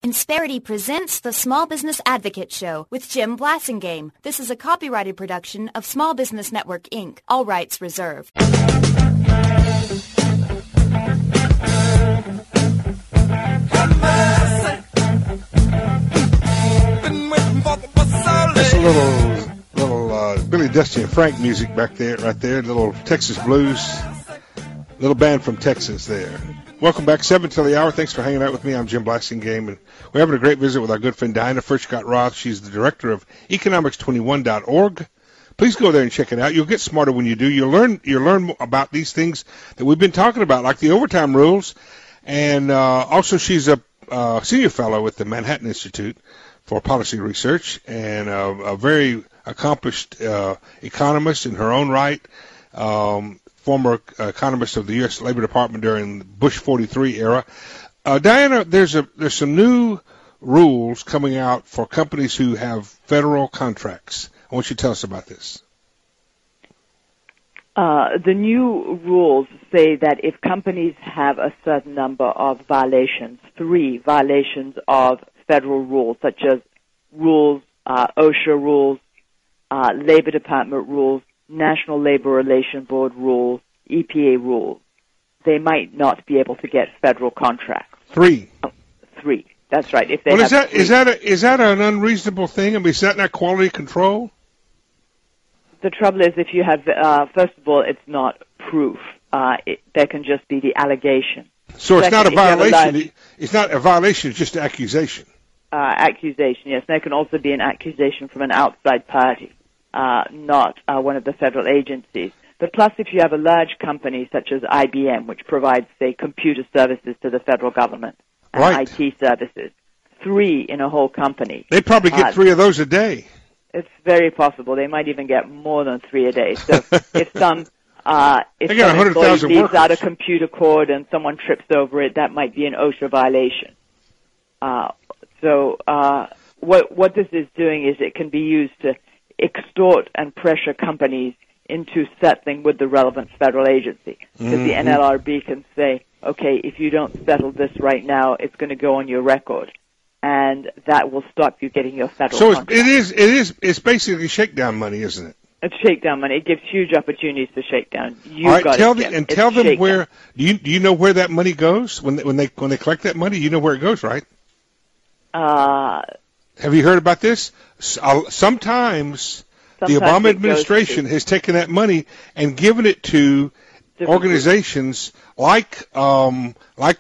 Insperity presents the Small Business Advocate Show with Jim Blasingame. This is a copyrighted production of Small Business Network, Inc. All rights reserved. Just a little Billy, Dusty, and Frank music back there, right there. Little Texas blues, little band from Texas there. Welcome back, 7 till the hour. Thanks for hanging out with me. I'm Jim Blasingame, and we're having a great visit with our good friend Diana Furchtgott-Roth. She's the director of economics21.org. Please go there and check it out. You'll get smarter when you do. You'll learn about these things that we've been talking about, like the overtime rules. And also she's a senior fellow with the Manhattan Institute for Policy Research, and a very accomplished economist in her own right. Former economist of the U.S. Labor Department during the Bush 43 era. Diana, there's some new rules coming out for companies who have federal contracts. I want you to tell us about this. The new rules say that if companies have a certain number of violations, 3 violations of federal rules, such as rules, OSHA rules, Labor Department rules, National Labor Relations Board rules, EPA rules, they might not be able to get federal contracts. 3. 3. That's right. If they well, have is that an unreasonable thing? I mean, is that not quality control? The trouble is, if you have, first of all, it's not proof. There can just be the allegation. So it's not a violation. It's not a violation. It's just an accusation. Accusation, yes. There can also be an accusation from an outside party. Not one of the federal agencies. But plus, if you have a large company such as IBM, which provides, say, computer services to the federal government and right. IT services, 3 in a whole company. They probably get 3 of those a day. It's very possible. They might even get more than 3 a day. So if some employee leaves out a computer cord and someone trips over it, that might be an OSHA violation. What this is doing is it can be used to extort and pressure companies into settling with the relevant federal agency. Because the NLRB can say, okay, if you don't settle this right now, it's going to go on your record. And that will stop you getting your federal contract. It's basically shakedown money, isn't it? It's shakedown money. It gives huge opportunities to shakedown. All right, tell them where. Do you know where that money goes when they collect that money? You know where it goes, right? Have you heard about this? Sometimes the Obama administration has taken that money and given it to organizations like I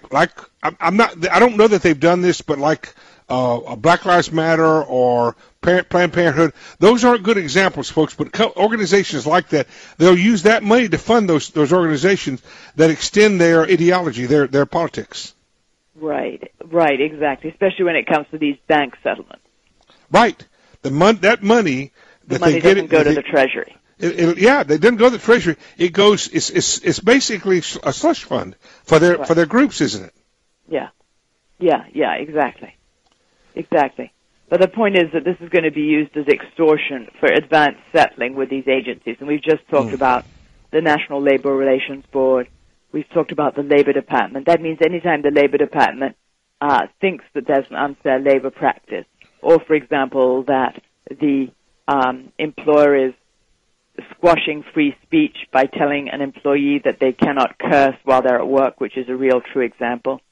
don't know that they've done this, but like Black Lives Matter or Planned Parenthood. Those aren't good examples, folks, but organizations like that, they'll use that money to fund those organizations that extend their ideology, their politics. Right, exactly, especially when it comes to these bank settlements. Right. That money doesn't go to the Treasury. They didn't go to the Treasury. It goes. It's basically a slush fund for their groups, isn't it? Yeah. Exactly. But the point is that this is going to be used as extortion for advanced settling with these agencies, and we've just talked about the National Labor Relations Board. We've talked about the Labor Department. That means anytime the Labor Department thinks that there's an unfair labor practice, or, for example, that the employer is squashing free speech by telling an employee that they cannot curse while they're at work, which is a real true example,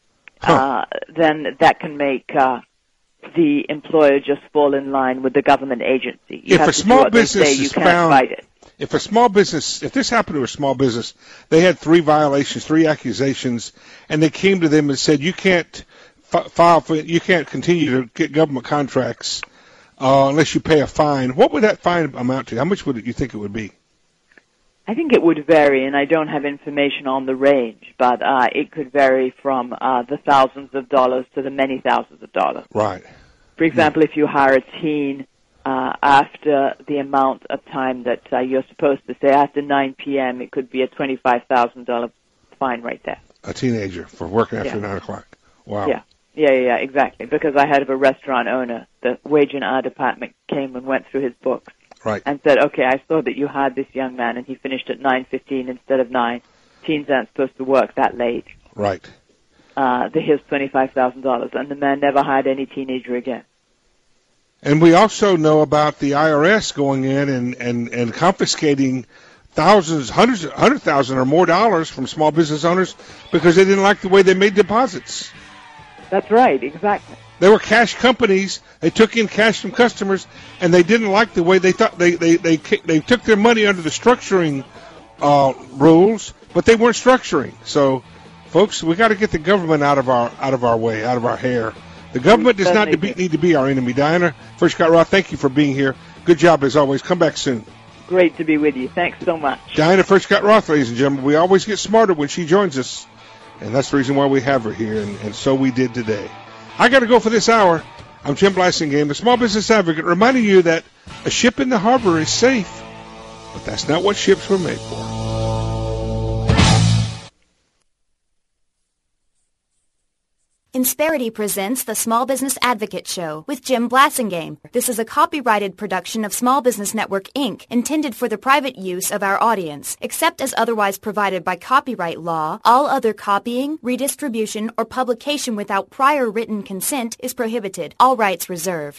then that can make the employer just fall in line with the government agency. If a small business is found, if this happened to a small business, they had 3 violations, 3 accusations, and they came to them and said, you can't you can't continue to get government contracts unless you pay a fine. What would that fine amount to? How much would you think it would be? I think it would vary, and I don't have information on the range, but it could vary from the thousands of dollars to the many thousands of dollars. Right. For example, if you hire a teen after the amount of time that you're supposed to say, after 9 p.m., it could be a $25,000 fine right there. A teenager for working after 9 o'clock. Wow. Yeah, exactly. Because I had a restaurant owner, the wage and hour department came and went through his books. Right. And said, okay, I saw that you had this young man and he finished at 9:15 instead of 9. Teens aren't supposed to work that late. Right. his $25,000, and the man never hired any teenager again. And we also know about the IRS going in and confiscating thousands, hundreds, 100,000 or more dollars from small business owners because they didn't like the way they made deposits. That's right, exactly. They were cash companies. They took in cash from customers, and they didn't like the way they thought they took their money under the structuring rules, but they weren't structuring. So, folks, we got to get the government out of our way, out of our hair. The government does not need to be our enemy. Diana Furchtgott Roth, thank you for being here. Good job as always. Come back soon. Great to be with you. Thanks so much. Diana Furchtgott Roth, ladies and gentlemen. We always get smarter when she joins us, and that's the reason why we have her here, and so we did today. I got to go for this hour. I'm Jim Blasingame, the Small Business Advocate, reminding you that a ship in the harbor is safe, but that's not what ships were made for. Insperity presents the Small Business Advocate Show with Jim Blasingame. This is a copyrighted production of Small Business Network, Inc., intended for the private use of our audience. Except as otherwise provided by copyright law, all other copying, redistribution, or publication without prior written consent is prohibited. All rights reserved.